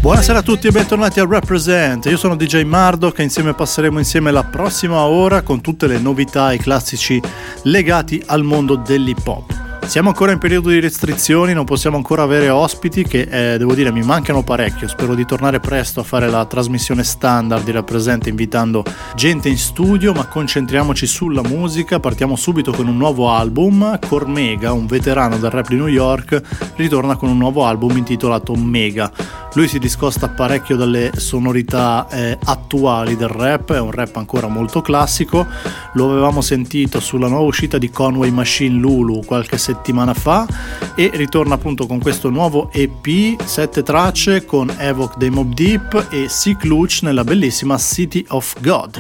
Buonasera a tutti e bentornati a Represent. Io sono DJ Mardoc e insieme passeremo insieme la prossima ora con tutte le novità e classici legati al mondo dell'hip hop. Siamo ancora in periodo di restrizioni, non possiamo ancora avere ospiti che devo dire mi mancano parecchio. Spero di tornare presto a fare la trasmissione standard di Represent invitando gente in studio, ma concentriamoci sulla musica. Partiamo subito con un nuovo album. Cormega, un veterano del rap di New York, ritorna con un nuovo album intitolato Mega. Lui si discosta parecchio dalle sonorità attuali del rap, è un rap ancora molto classico. Lo avevamo sentito sulla nuova uscita di Conway Machine Lulu qualche settimana fa e ritorna appunto con questo nuovo EP, 7 tracce con Evoc dei Mobb Deep e Sick Luch nella bellissima City of God.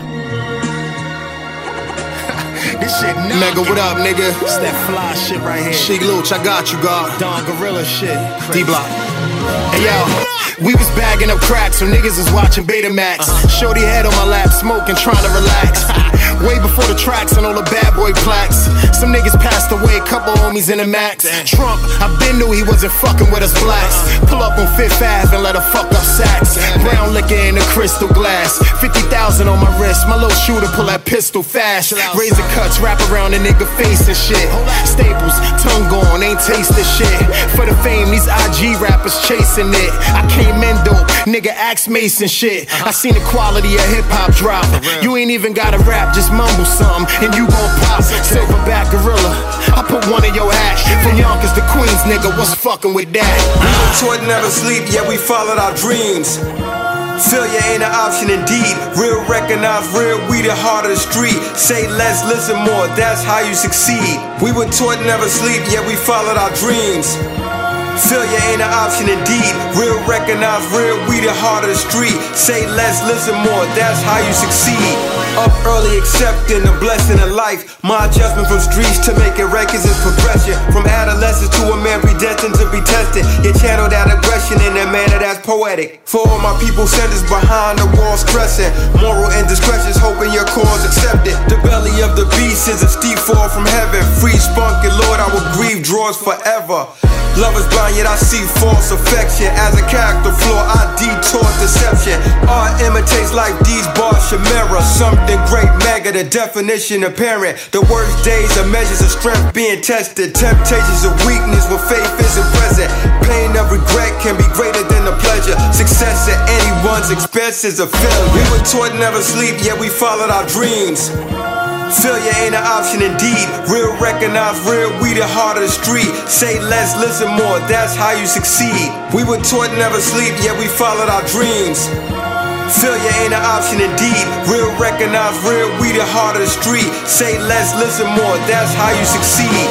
This shit Mega, what up, nigga? It's that fly shit right here. Sick Luch, I got you, God. Don Gorilla shit. D-Block. Hey, yo. We was bagging up crack, so niggas was watching Betamax. Shorty head on my lap, smoking, trying to relax. Way before the tracks and all the bad boy plaques. Some niggas passed away, couple homies in the max. Trump, I been knew he wasn't fucking with us blacks. Pull up on Fifth Ave and let her fuck up sacks. Brown liquor in the crystal glass. 50,000 on my wrist, my little shooter pull that pistol fast. Razor cuts, wrap around the nigga face and shit. Staples, tongue gone, ain't taste the shit. For the fame, these IG rappers chasing it. I came in dope, nigga axe Mason shit. I seen the quality of hip hop drop. You ain't even gotta rap, just mumble something and you gon' pop. Silverback gorilla, I put one in your hat. From Yonkers to Queens, nigga, what's fucking with that? We were taught never sleep, yet we followed our dreams. Failure ain't an option indeed. Real recognize real, we the heart of the street. Say less, listen more, that's how you succeed. We were taught never sleep, yet we followed our dreams. Failure ain't an option indeed. Real recognize real, we the heart of the street. Say less, listen more, that's how you succeed. Up early, accepting the blessing of life. My adjustment from streets to making records is progression. From adolescence to a man predestined to be tested. You channel that aggression in a manner that's poetic. For all my people sentenced behind the wall stressing. Moral indiscretions, hoping your cause accepted. The belly of the beast is a steep fall from heaven. Free spunk and Lord, I will grieve draws forever. Love is blind, yet I see false affection. As a character flaw, I detour deception. Art imitates like these bars should mirror something great, mega, the definition apparent. The worst days are measures of strength being tested. Temptations of weakness when faith isn't present. Pain of regret can be greater than the pleasure. Success at anyone's expense is a failure. We were taught never sleep, yet we followed our dreams. Failure ain't an option indeed. Real recognize real, we the heart of the street. Say less, listen more, that's how you succeed. We were taught never sleep, yet we followed our dreams. Failure ain't an option indeed. Real recognize real, we the heart of the street. Say less, listen more, that's how you succeed.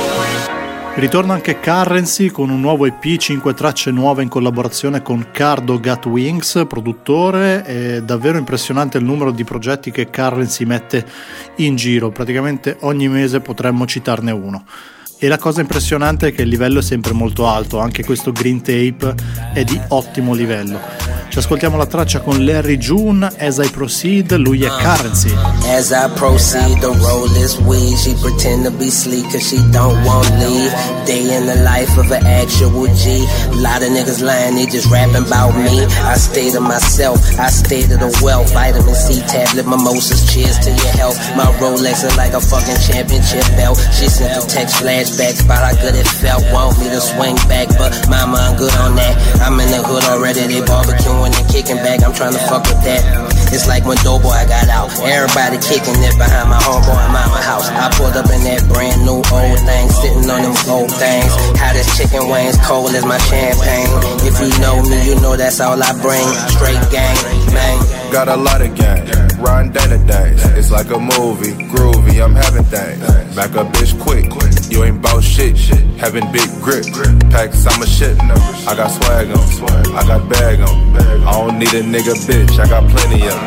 Ritorna anche Currency con un nuovo EP, 5 tracce nuove in collaborazione con Cardo Got Wings, produttore. È davvero impressionante il numero di progetti che Currency mette in giro, praticamente ogni mese potremmo citarne uno. E la cosa impressionante è che il livello è sempre molto alto, anche questo Green Tape è di ottimo livello. Ci ascoltiamo la traccia con Larry June, As I Proceed, lui è Currency. As I proceed to roll this weed, she pretend to be sleek cause she don't want leave. Day in the life of an actual G. A lot of niggas lying, they just rapping about me. I stay to myself, I stay to the wealth. Vitamin C tablet, mimosas, cheers to your health. My Rolex is like a fucking championship belt. She sent the text flashbacks about how good it felt. Want me to swing back, but mama, I'm good on that. I'm in the hood already, they barbecuing and kicking back. I'm trying to fuck with that. It's like when Doughboy got out, everybody kicking it behind my homeboy mama house. I pulled up in that brand new old thing, sitting on them gold things. Hottest chicken wings, cold as my champagne. If you know me, you know that's all I bring. Straight gang, man. Got a lot of gang, riding Dana days. It's like a movie, groovy, I'm having things. Back up bitch quick, you ain't bout shit. Having big grip, packs, I'm a shit. I got swag on, I got bag on. I don't need a nigga bitch, I got plenty of them.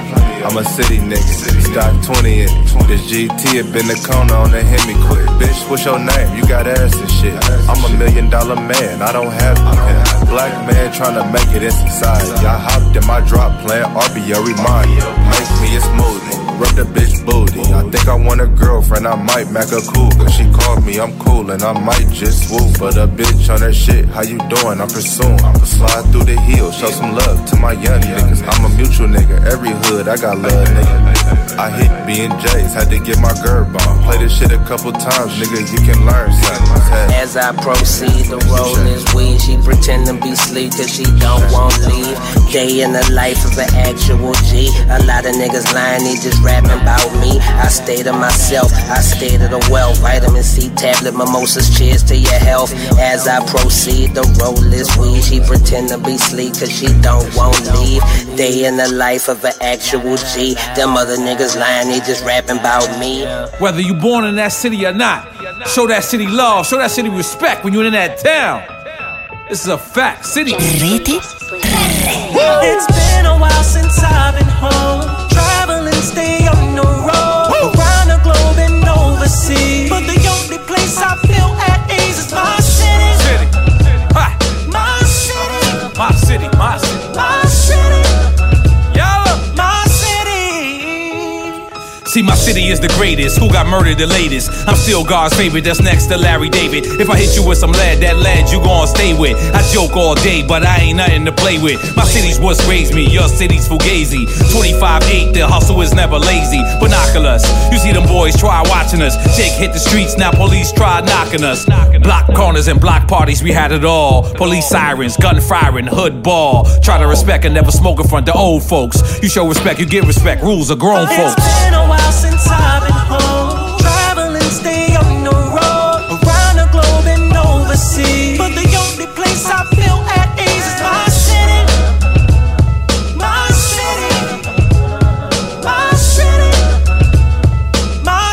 I'm a city nigga, stock 20 in it. This GT had been the corner on the Hemi quick. Bitch, what's your name? You got ass and shit. I'm $1 million man, I don't have no black man trying to make it in society. I hopped in my drop playing RBO remind you. Make me a smoothie, rub the bitch booty. I think I want a girlfriend, I might make her cool. Cause she called me, I'm cool and I might just swoop. But a bitch on that shit, how you doing? I'm pursuing. Slide through the hills, show some love to my young niggas. I'm a mutual nigga, every hood I got love nigga. I hit B&J's, had to get my girl on. Play this shit a couple times, nigga, you can learn something. As I proceed, the roll is weed. She pretend to be sleep cause she don't want leave. Day in the life of an actual G. A lot of niggas lying, they just rapping about me. I stay to myself, I stay to the wealth. Vitamin C tablet, mimosas, cheers to your health. As I proceed, the roll is weed. She pretend to be sleep cause she don't want leave. Day in the life of an actual G. Them other niggas lying, they just rapping about me. Whether you born in that city or not, show that city love, show that city respect when you're in that town. This is a fact, city. It's been a while since I've been home. Traveling, stay on the road. Around the globe and overseas. But the only place I feel at ease is my city. City. Ha. My city. My city, my city. My city. Yo. My city. See, my city is the greatest. Who got murdered the latest? I'm still God's favorite, that's next to Larry David. If I hit you with some lead, that lead you gon' stay with. I joke all day, but I ain't nothing to play with. My city's what's raised me, your city's fugazi. 25-8, the hustle is never lazy. Binoculars, you see them boys try watching us. Jake hit the streets, now police try knocking us. Block corners and block parties, we had it all. Police sirens, gun firing, hood ball. Try to respect and never smoke in front of old folks. You show respect, you get respect, rules are grown folks. It's been a while since I've been home. Traveling, stay on the road. Around the globe and overseas. But the only place I feel at ease is my city. My city. My city. My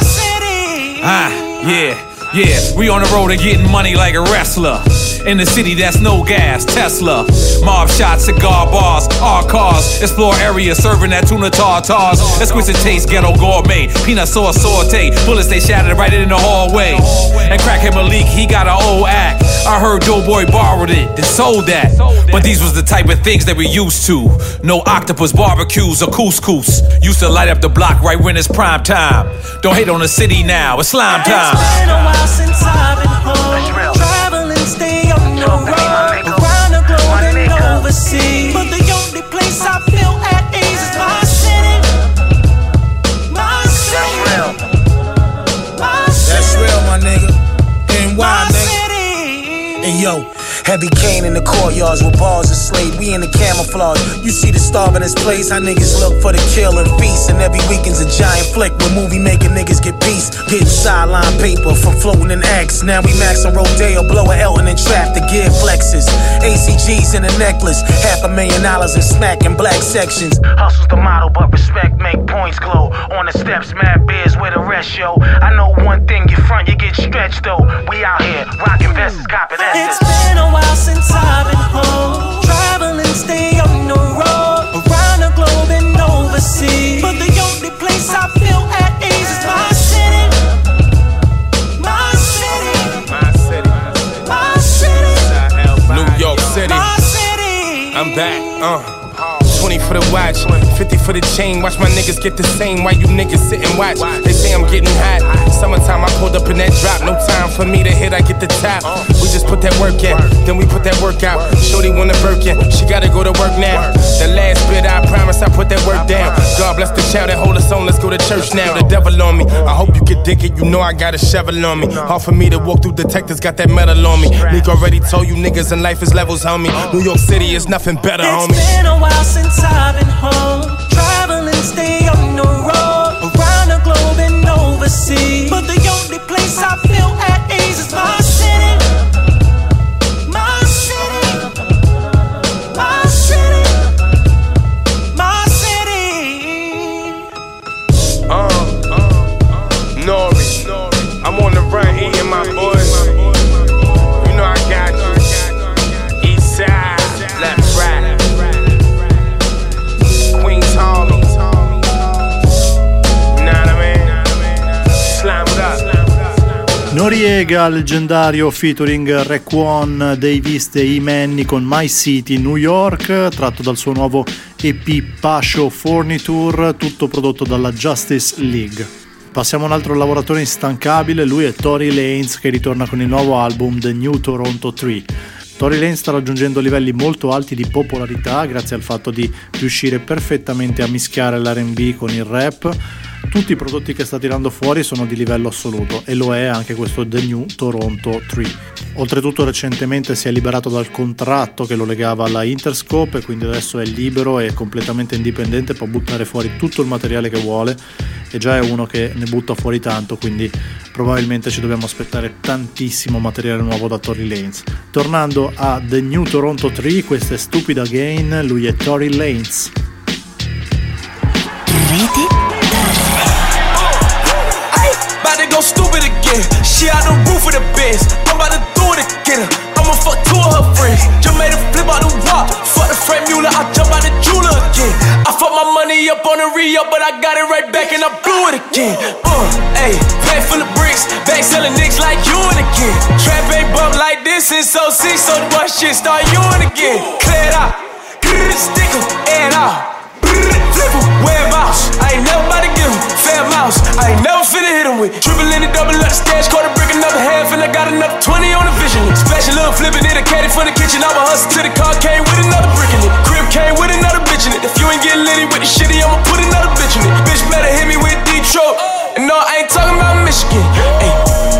city. Yeah, we on the road and getting money like a wrestler. In the city that's no gas, Tesla. Mob shots, cigar bars, our cars. Explore areas serving that tuna tartars. Exquisite taste, ghetto gourmet. Peanut sauce saute. Bullets they shattered right in the hallway. And Crackhead Malik, he got an old act. I heard Doughboy borrowed it, then sold that. But these was the type of things that we used to. No octopus barbecues or couscous. Used to light up the block right when it's prime time. Don't hate on the city now, it's slime time. It's been a while since I've been home. Traveling, stay on the road. Around the globe and overseas. But the only place I feel at ease is my city. My city. My city. That's real, my nigga. NY, My nigga. city. And yo, heavy cane in the courtyards with bars of slate. We in the camouflage. You see the starving this place. How niggas look for the kill and feast. And every weekend's a giant flick where movie making niggas get peace. Getting sideline paper from floating in X. Now we max on Rodeo, blow a Elton and trap the gear flexes. ACGs in a necklace. $500,000 in smack and black sections. Hustle's the motto, but respect make points glow. On the steps, mad beers with the rest, yo. I know one thing, you front, you get stretched though. We out here, rockin' vests, copping It's essence. been a while since I've been home. Traveling, stay on the road. Around the globe and overseas. But the only place I feel at ease is my city. My city. My city. My city. New York City. My city. I'm back, 20 for the watch, 50 for the chain. Watch my niggas get the same while you niggas sit and watch. They say I'm getting hot. Summertime, I pulled up in that drop. No time for me to hit, I get the top. We just put that work in, then we put that work out. Shorty wanna Birkin, she gotta go to work now. The last bit, I promise I put that work down. God bless the child that hold us on, let's go to church now. The devil on me, I hope you can dig it. You know I got a shovel on me. Hard for me to walk through detectives, got that metal on me. Nick already told you niggas in life is levels, homie. New York City is nothing better, homie. It's been a while since I've been home. Traveling, stay on the road. Around the globe and overseas. But the only place I feel at ease is my city. My city. My city. My city. Nori, I'm on the run eating my boys. You know I got you. East side, left, right. Noriega, leggendario featuring Raekwon, Davis e E-Manny con My City New York, tratto dal suo nuovo EP Pasho Furniture, tutto prodotto dalla Justice League. Passiamo a un altro lavoratore instancabile, lui è Tory Lanez, che ritorna con il nuovo album The New Toronto 3. Tory Lanez sta raggiungendo livelli molto alti di popolarità grazie al fatto di riuscire perfettamente a mischiare l'R&B con il rap. Tutti i prodotti che sta tirando fuori sono di livello assoluto e lo è anche questo The New Toronto 3. Oltretutto recentemente si è liberato dal contratto che lo legava alla Interscope e quindi adesso è libero e completamente indipendente, può buttare fuori tutto il materiale che vuole e già è uno che ne butta fuori tanto, quindi probabilmente ci dobbiamo aspettare tantissimo materiale nuovo da Tory Lanez. Tornando a The New Toronto 3, questa è Stupid Again, lui è Tory Lanez. About to go stupid again. She out the roof of the Benz. I'm about to do it again. I'ma fuck two of her friends. Just made a flip out the walk. Fuck the Frank Mueller. I jump out the jeweler again. I fuck my money up on the re-up, but I got it right back and I blew it again. Ayy, bag full of bricks. Bag selling nicks like you and again. Trap ain't bump like this since 06, so the boy shit start you and again. Clear it out. Stick 'em, air it out. Flip 'em, whereabouts? I ain't never about to give 'em fair mouse. I ain't never finna hit 'em with triple in the double up the stash, quarter brick another half, and I got another 20 on the vision. Special little flipping it, a caddy from the kitchen. I'ma hustle till the car came with another brick in it. Crib came with another bitch in it. If you ain't getting litty with the shitty, I'ma put another bitch in it. Bitch better hit me with Detroit. And no, I ain't talking about Michigan. Ay,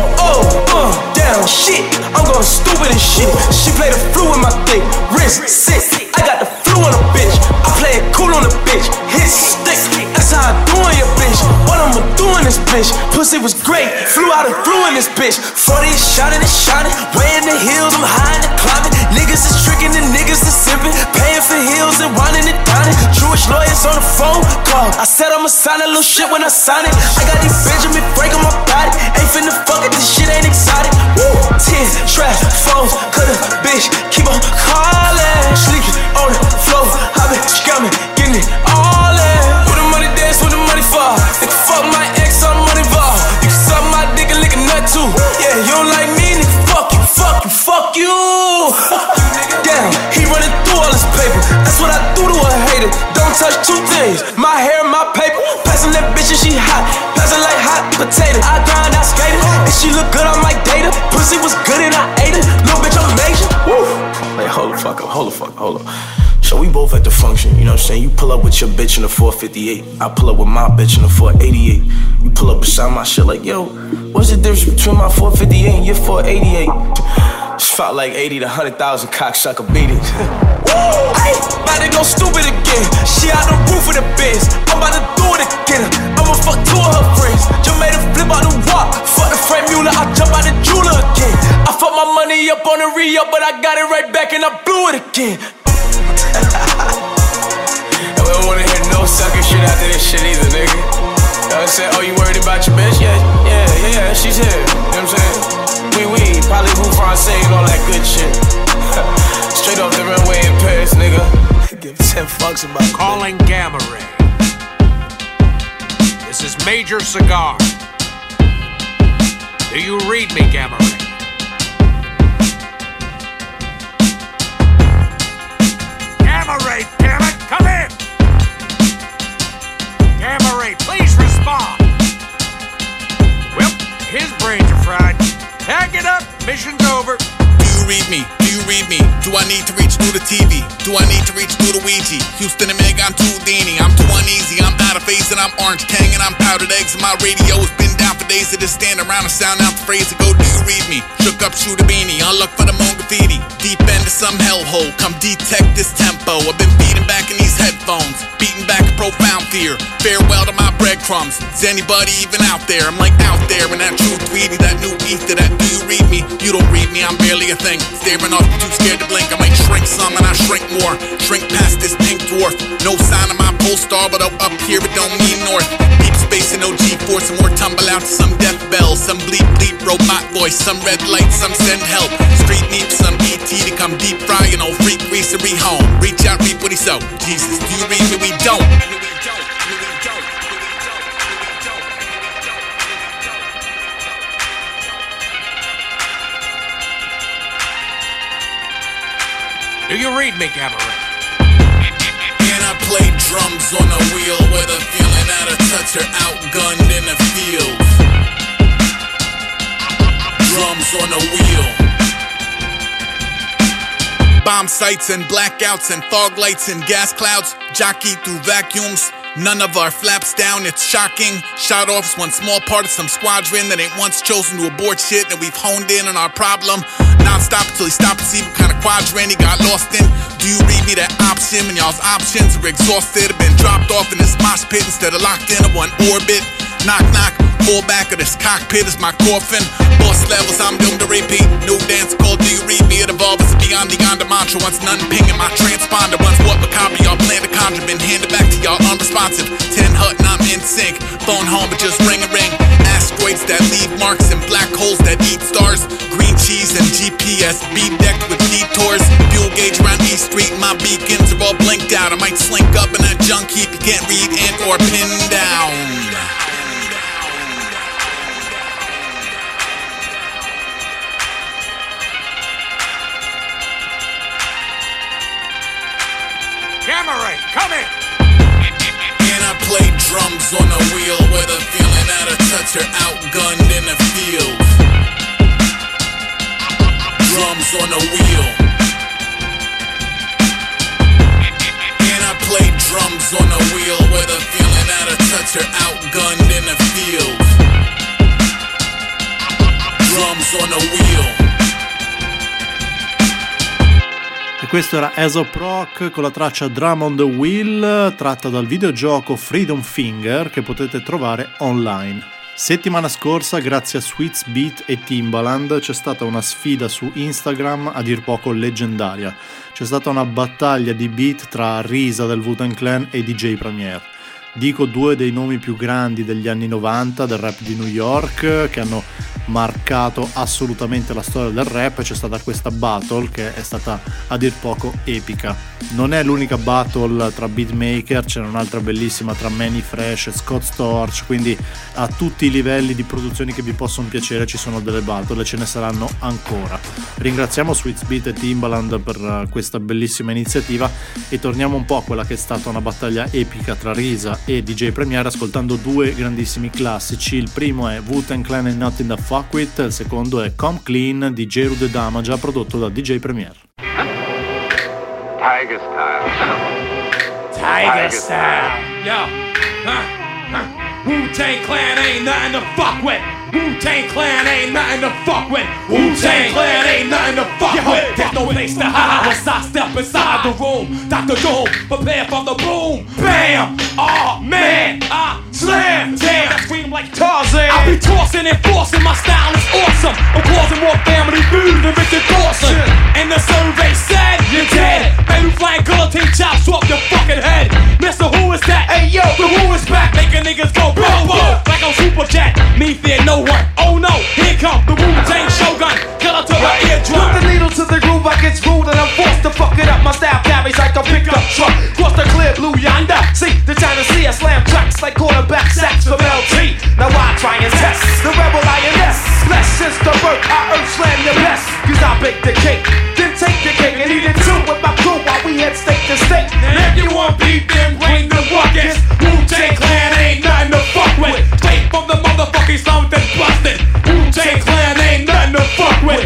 down, shit. I'm going stupid as shit. She play the flu with my dick, wrist sick. I got the flu on a bitch. I play it cool on a bitch. Hit stick. That's how I do on your bitch. What I'ma do in this bitch? Pussy was great. Flew out and flew in this bitch. 40 is shining and shining. Way in the hills, I'm high and climbing. Niggas is tricking and niggas is sipping. Paying for heels and whining and dining. Jewish lawyers on the phone call. I said I'ma sign a little shit when I sign it. I got these Benjamin Frank on my body. Ain't finna fuck it, this shit ain't exotic. Woo! 10 trash phones. Cut a bitch, keep on calling. Sleeping on the floor. I been scamming, getting it all in. With the money dance, with the money fall. Nigga fuck my ex, I'm money involved. You can suck my dick and lick a nut too. Yeah, you don't like me, nigga, fuck you, fuck you, fuck you. Damn, he running through all this paper. That's what I do to a hater. Don't touch two things, my hair and my paper. Passing that bitch and she hot, passing like hot potato. I grind, I skate it, and she look good, I might date her. Pussy was good and I ate it. Little bitch, I'm major. Woo. Like, hold the fuck up, hold the fuck, hold up. So we both at the function, you know what I'm saying? You pull up with your bitch in a 458. I pull up with my bitch in a 488. You pull up beside my shit like, yo, what's the difference between my 458 and your 488? It's felt like 80 to 100,000 cocksucker beatings. Ay, about to go stupid again. She out the roof of the Benz. I'm about to do it again. I'ma fuck two of her friends. Just made a flip out the walk. Fuck the Frank Mueller, I jump out the jeweler again. I fuck my money up on the re-up, but I got it right back and I blew it again. And we don't wanna hear no sucker shit after this shit either, nigga. You know what I'm saying? Oh, you worried about your bitch? Yeah, she's here. You know what I'm saying? Oui, parlez-vous français and all that good shit. Straight off the runway in Paris, nigga. Give 10 fucks about calling Gamma Ray. This is Major Cigar. Do you read me, Gamma Ray? Gamma Ray, damn it, come in! Gamma Ray, please respond. Well, his brains are fried. Pack it up, mission's over. Do you read me? Do you read me? Do I need to reach through the TV? Do I need to reach through the Ouija? Houston and Meg, I'm too Dini. I'm too uneasy, I'm out of phase and I'm orange Tang and I'm powdered eggs and my radio's been down for days. To just stand around and sound out the phrase and go, do you read me? Shook up, shoot a beanie, I'll look for the moan graffiti. Deep end of some hellhole, come detect this tempo. I've been beating back in these headphones, beating back a profound fear. Farewell to my breadcrumbs. Is anybody even out there? I'm like out there in that true tweety, that new ether, that do you read me? You don't read me, I'm barely a thing. Staring off, too scared to blink. I might shrink some and I shrink more. Shrink past this pink dwarf. No sign of my pole star, but up here it don't mean north. Deep space and no G-force, and more tumble out to some death bells. Some bleep bleep robot voice, some red light, some send help. Street needs some ET to come deep fry, you know, freak greasery home. Reach out, reap what he sow. Jesus, do you read me? We don't. read me, Cabaret? And I play drums on a wheel with a feeling out of touch or outgunned in the field. Drums on a wheel. Bomb sights and blackouts and fog lights and gas clouds. Jockey through vacuums. None of our flaps down, it's shocking. Shot off's one small part of some squadron that ain't once chosen to abort shit, and we've honed in on our problem. Non-stop until he stopped to see what kind of quadrant he got lost in. Do you read me that option when y'all's options are exhausted? Have been dropped off in this mosh pit instead of locked in one orbit. Knock, knock, fall back of this cockpit is my coffin. Boss levels, I'm doomed to repeat. New dance called Do You Read Me? It evolves beyond the Yonder mantra. Once none pinging my transponder. Once what macabre y'all plan to conjure. Been handed back to y'all unresponsive. 10 hut and I'm in sync. Phone home but just ring a ring. Asteroids that leave marks and black holes that eat stars. Green cheese and GPS bedecked with detours. Fuel gauge around E Street. My beacons are all blinked out. I might slink up in that junk heap. You can't read and or pin down. Gamma Ray, come in! And I play drums on a wheel with a feeling out of touch or outgunned in the field. Drums on a wheel. And I play drums on a wheel with a feeling out of touch or outgunned in the field. Drums on a wheel. E questo era Aesop Rock con la traccia Drum on the Wheel, tratta dal videogioco Freedom Finger, che potete trovare online. Settimana scorsa, grazie a Sweets Beat e Timbaland, c'è stata una sfida su Instagram a dir poco leggendaria. C'è stata una battaglia di beat tra Risa del Wu-Tang Clan e DJ Premier. Dico due dei nomi più grandi degli anni 90 del rap di New York, che hanno marcato assolutamente la storia del rap. C'è stata questa battle che è stata a dir poco epica. Non è l'unica battle tra beatmaker, c'è un'altra bellissima tra Manny Fresh e Scott Storch, quindi a tutti i livelli di produzioni che vi possono piacere ci sono delle battle e ce ne saranno ancora. Ringraziamo Sweets Beat e Timbaland per questa bellissima iniziativa e torniamo un po' a quella che è stata una battaglia epica tra Risa e DJ Premier, ascoltando due grandissimi classici. Il primo è Wu-Tang Clan and Nothing to Fuck With, il secondo è Come Clean di Jeru the Damaja, prodotto da DJ Premier. Tiger style. Tiger style. Yo. Wu-Tang Clan ain't nothing to fuck with. Wu-Tang Clan ain't nothing to fuck with. Wu-Tang Clan ain't nothing to fuck with. There's no place to hide once I step inside the room. Dr. Doom, prepare for the boom. Bam! Oh man, I slam. Damn, I scream like Tarzan. I be tossing and forcing, my style is awesome. I'm causing more family feud than Richard Dawson. And the survey said you're dead. Baby flying guillotine chops off your fucking head. Mister, who is that? Hey yo, the who is back, making niggas go boom boom like I'm Superjet. Me fear no one. Oh no, here come the Wu-Tang Shogun. Killer to the eardrum. Put the needle to the groove, I get screwed and I'm forced to fuck it up. My style carries like a pickup truck. Cross the clear blue yonder. See the China Sea, I slam tracks like quarterback sacks from LT. Now I try and test the rebel INS. Bless since the birth, I earth slam your best. Cause I bake the cake, then take the cake and eat it too with my crew while we head state to state. And if you want beef, then bring the ruckus. Wu-Tang Clan ain't nothing to fuck with. Straight from the motherfucking slum that's busted. Wu-Tang Clan ain't nothing to fuck with.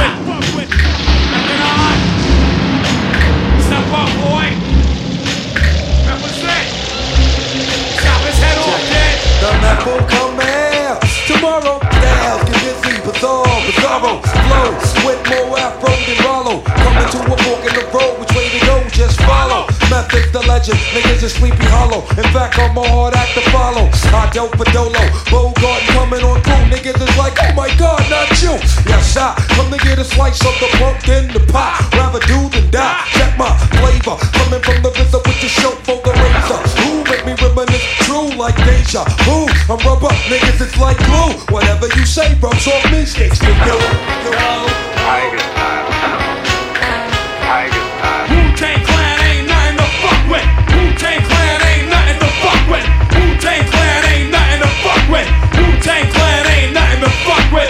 Step up, boy. Represent. Chop his head off, kid. The map will come out tomorrow. Styles get busy, bizarro flows with more afro than Rollo. Coming to a fork in the road, which way to go? Just follow. Method's the legend, niggas is Sleepy Hollow. In fact, I'm a hard act to follow. I dealt for Dolo, Bogart coming on through. Niggas is like, oh my God, not you. Yes, I come to get a slice of the pumpkin, the pie. Rather do than die. Check my flavor, coming from the RZA with the show for the razor. Who make me reminisce true like deja vu? I'm rubber, niggas it's like glue. Whatever you say rubs off me, sticks to you. Tiger style. Tiger style. Wu-Tang Clan ain't nothing to fuck with. Wu-Tang Clan ain't nothing to fuck with. Wu-Tang Clan ain't nothing to fuck with. Wu-Tang Clan ain't nothing to fuck with.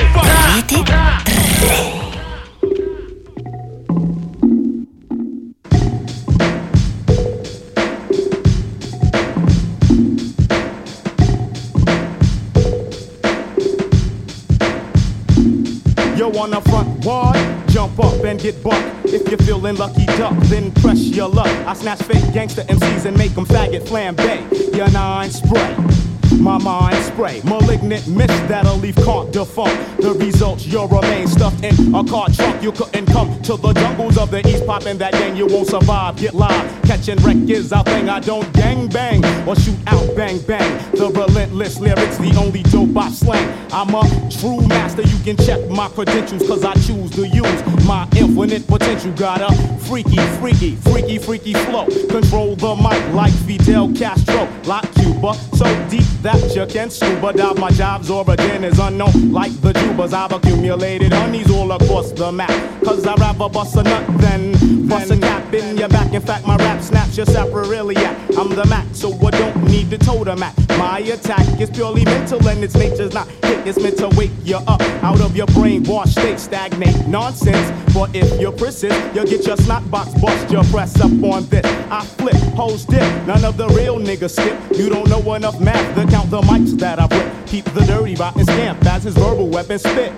and get bucked. If you're feeling lucky, duck, then press your luck. I snatch fake gangster MCs and make them faggot flambe. Your nine spray. My mind spray, malignant mist that'll leave Comte defunct. The results, you'll remain stuffed in a car trunk. You couldn't come to the jungles of the East, poppin' that gang, you won't survive. Get live, catching wreck is our thing. I don't gang bang or shoot out bang bang. The relentless lyrics, the only dope I slang. I'm a true master, you can check my credentials, cause I choose to use my infinite potential. Got a freaky flow. Control the mic like Fidel Castro, like Cuba, so deep that you can scuba dive. My job's origin is unknown, like the Jubas. I've accumulated honeys all across the map, cause I'd rather bust a nut than bust a cap in your back. In fact, my rap snaps your sapriliac. I'm the Mac, so I don't need to totem at. My attack is purely mental and its nature's not hit. It's meant to wake you up out of your brainwash state, stagnate nonsense. But if you persist, you'll get your snot box bust. You press up on this, I flip, hoes dip. None of the real niggas skip. You don't know enough math to count the mics that I rip. Keep the dirty rotten stamp as his verbal weapon spit.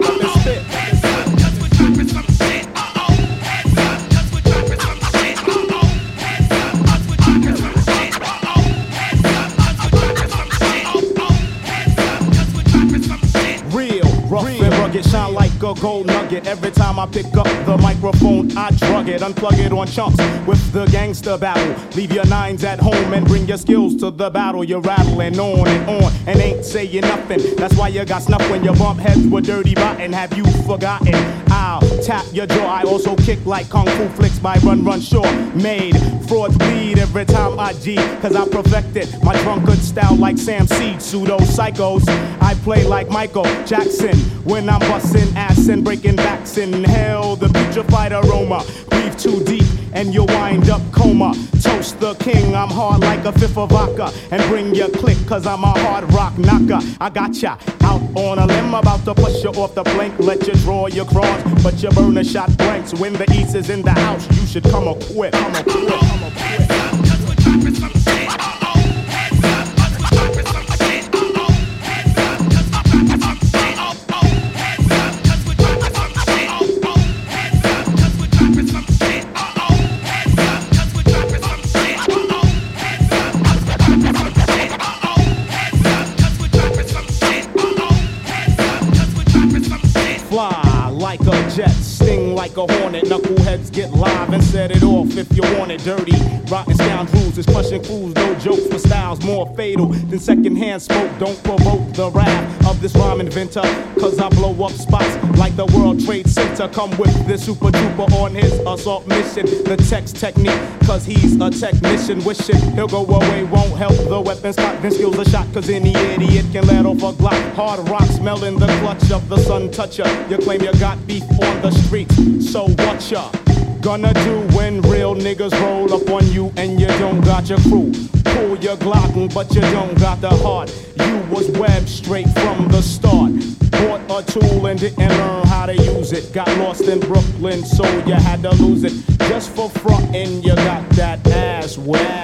Rugged, shine like a gold nugget. Every time I pick up the microphone, I drug it, unplug it on chumps with the gangster battle. Leave your nines at home and bring your skills to the battle. You're rattling on and ain't saying nothing. That's why you got snuff when you bump heads with dirty rotten. Have you forgotten? I'll tap your jaw. I also kick like kung fu flicks by Run Shaw. Made frauds bleed every time I G, cause I perfected my drunkard style like Sam Seed. Pseudo psychos, I play like Michael Jackson when I'm busting ass and breaking backs. Inhale the putrefied aroma, breathe too deep and you'll wind up coma. Toast the king, I'm hard like a fifth of vodka, and bring your click cause I'm a hard rock knocker. I got ya out on a limb, about to push you off the plank. Let you draw your cross, but you burn a shot blanks. When the East is in the house, you should come equipped. Like a jet, sting like a hornet. Knuckleheads get live and set it off if you want it dirty. Rotten scoundrels is crushing fools, no jokes for styles more fatal than secondhand smoke. Don't provoke the wrath of this rhyme inventor, cause I blow up spots like the World Trade Center. Come with this super duper on his assault mission. The text technique, cause he's a technician. Wishing he'll go away, won't help the weapons cock. Then skills a shot, cause any idiot can let off a Glock. Hard rock smelling the clutch of the sun toucher. You claim you got beef on the streets, so what ya gonna do when real niggas roll up on you and you don't got your crew? Pull your Glock, but you don't got the heart. You was webbed straight from the start. Bought a tool and didn't learn how to use it. Got lost in Brooklyn, so you had to lose it. Just for frontin', you got that ass wet.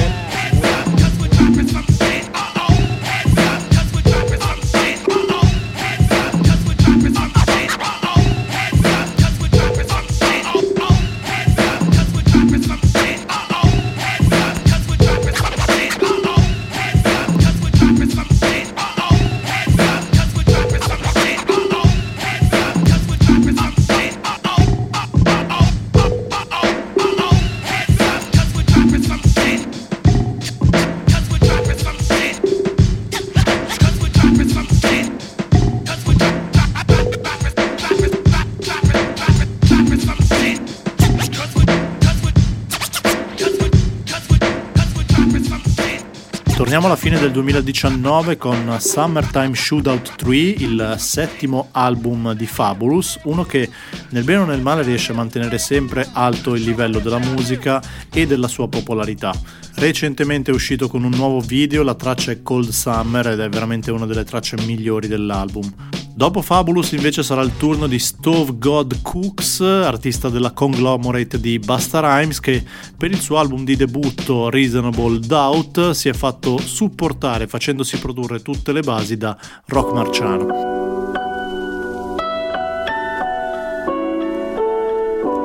Torniamo alla fine del 2019 con Summertime Shootout 3, il settimo album di Fabulous, uno che nel bene o nel male riesce a mantenere sempre alto il livello della musica e della sua popolarità. Recentemente è uscito con un nuovo video, la traccia è Cold Summer ed è veramente una delle tracce migliori dell'album. Dopo Fabulous invece sarà il turno di Stove God Cooks, artista della conglomerate di Busta Rhymes, che per il suo album di debutto Reasonable Doubt si è fatto supportare facendosi produrre tutte le basi da Rock Marciano.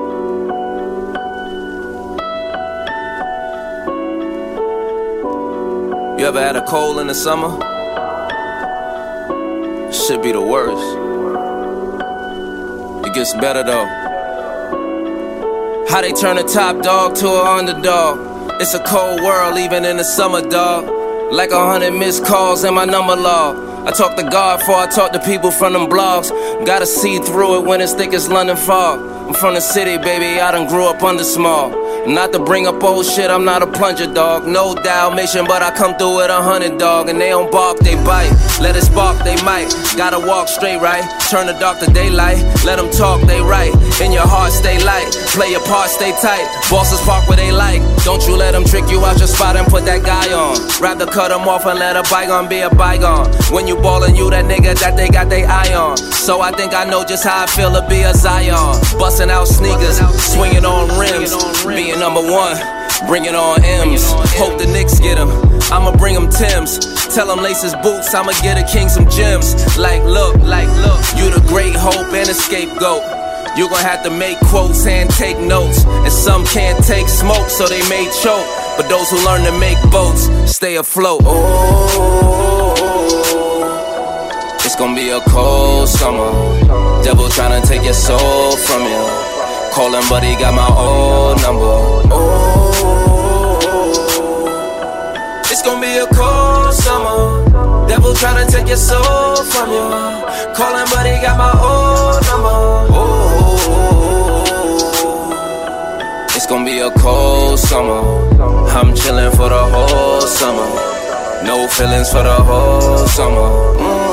You ever had a cold in the summer? Should be the worst. It gets better though. How they turn a top dog to an underdog. It's a cold world even in the summer, dog. Like 100 missed calls in my number log. I talk to God before I talk to people from them blogs. Gotta see through it when it's thick as London fog. I'm from the city, baby, I done grew up under small. Not to bring up old shit, I'm not a plunger, dog. No Dalmatian, but I come through with 100, dog. And they don't bark, they bite. Let it spark, they might. Gotta walk straight, right? Turn the dark to daylight. Let them talk, they right. In your heart, stay light. Play your part, stay tight. Bosses park where they like. Don't you let them trick you out your spot and put that guy on. Rather cut them off and let a bygone be a bygone. When you ballin', you that nigga that they got they eye on. So I think I know just how I feel to be a Zion. Bustin' out sneakers, swinging on rims. Being number one, bringing on M's. Hope the Knicks get him, I'ma bring him Timbs. Tell him lace his boots, I'ma get a king some gems. Like look, you the great hope and a scapegoat. You gon' have to make quotes and take notes. And some can't take smoke, so they may choke. But those who learn to make boats, stay afloat. Oh, it's gonna be a cold summer. Devil tryna take your soul from you. Callin' but he got my old number. Oh, it's gonna be a cold summer. Devil tryna take your soul from you. Callin' but he got my old number. Oh, it's gonna be a cold summer. I'm chillin' for the whole summer. No feelings for the whole summer.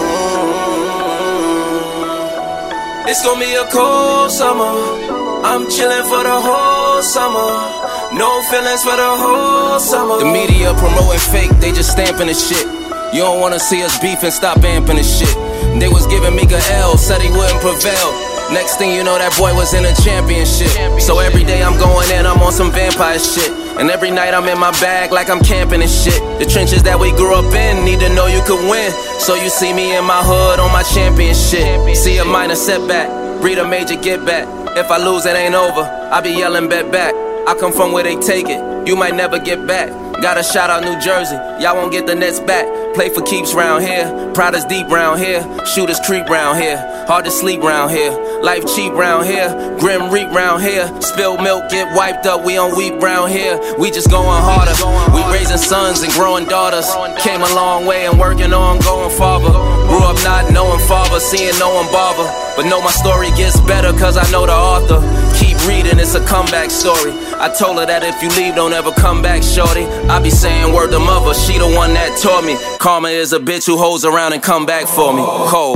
It's gonna be a cold summer. I'm chillin' for the whole summer. No feelings for the whole summer. The media promoting fake, they just stamping the shit. You don't wanna see us beefing, stop amping the shit. They was giving Mika L, said he wouldn't prevail. Next thing you know, that boy was in a championship. So every day I'm going in, I'm on some vampire shit. And every night I'm in my bag like I'm camping and shit. The trenches that we grew up in, need to know you could win. So you see me in my hood on my championship. See a minor setback, breed a major get back. If I lose, it ain't over, I be yelling bet back. I come from where they take it, you might never get back. Gotta shout out New Jersey, y'all won't get the Nets back. Play for keeps round here, pride is deep round here. Shooters creep round here, hard to sleep round here. Life cheap round here, grim reap round here. Spilled milk, get wiped up, we don't weep round here. We just going harder, we raising sons and growing daughters. Came a long way and working on going farther. Grew up not knowing father, seeing no one bother. But know my story gets better cause I know the author. Keep reading, it's a comeback story. I told her that if you leave, don't ever come back, shorty. I be saying word to mother, she the one that taught me. Karma is a bitch who holds around and come back for me. Cold.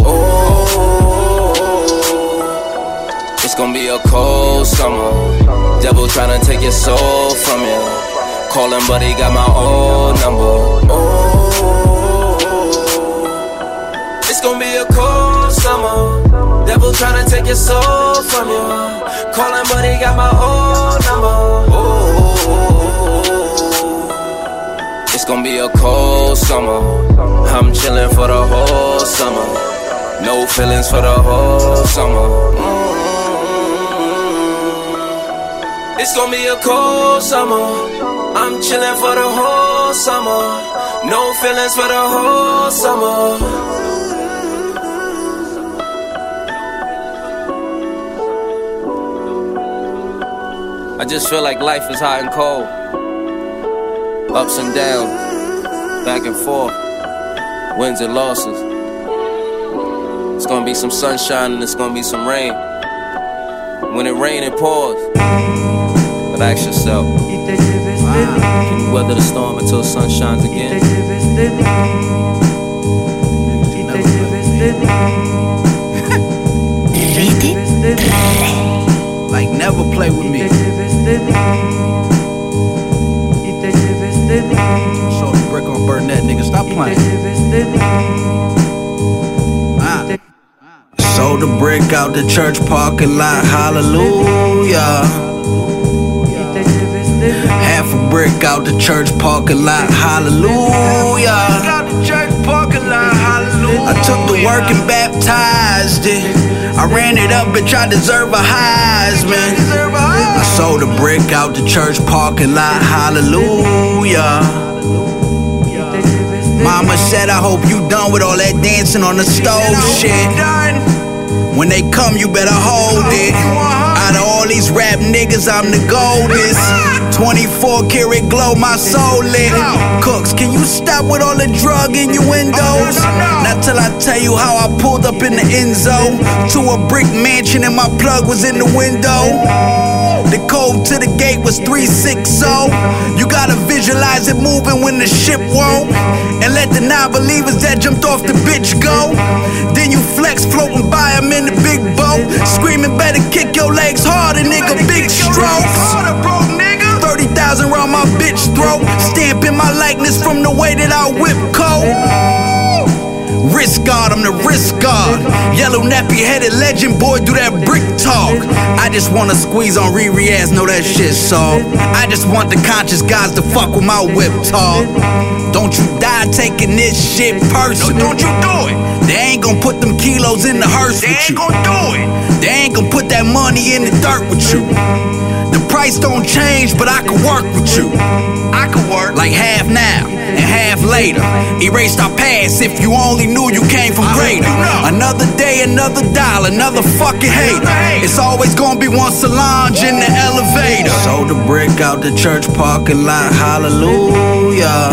It's gonna be a cold summer. Devil tryna take your soul from you. Callin' but he got my old number. It's gonna be a cold summer. Devil tryna take your soul from you. Callin' but he got my old number. It's gonna be a cold summer. I'm chillin' for the whole summer. No feelings for the whole summer. It's gonna be a cold summer. I'm chillin' for the whole summer. No feelings for the whole summer. I just feel like life is hot and cold. Ups and downs, back and forth, wins and losses. It's gonna be some sunshine and it's gonna be some rain. When it rains, it pours. But ask yourself, can you weather the storm until the sun shines again? Like never play with me. Show the brick on Burnett, nigga, stop playing. Sold the brick out the church parking lot, hallelujah. Half a brick out the church parking lot, hallelujah. I took the work and baptized it. I ran it up and tried to deserve a Heisman. I sold a brick out the church parking lot, hallelujah. Mama said, I hope you done with all that dancing on the stove shit. When they come, you better hold it. Out of all these rap niggas, I'm the goldest. 24 karat glow, my soul lit. Cooks, can you stop with all the drug innuendos? Not till I tell you how I pulled up in the end zone to a brick mansion and my plug was in the window. The code to the gate was 360. You gotta visualize it moving when the ship won't. And let the non-believers that jumped off the bitch go. Then you flex floating by them in the big boat. Screaming better kick your legs harder, nigga, big strokes. 30,000 round my bitch throat. Stamping my likeness from the way that I whip coat. Wrist guard, I'm the wrist guard. Yellow nappy headed legend boy, do that brick talk. I just wanna squeeze on Riri ass, know that shit soft. I just want the conscious guys to fuck with my whip talk. Don't you die taking this shit personal. No, don't you do it. They ain't gon' put them kilos in the hearse with you. They ain't gon' do it. They ain't gon' put that money in the dirt with you. The price don't change, but I can work with you. I can work like half now and half later. Erased our past if you only knew you came from greater. Another day, another dollar, another fucking hater. It's always gonna be one Solange in the elevator. Sold the brick out the church parking lot, hallelujah.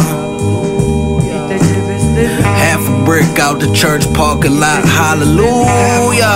Half a brick out the church parking lot, hallelujah.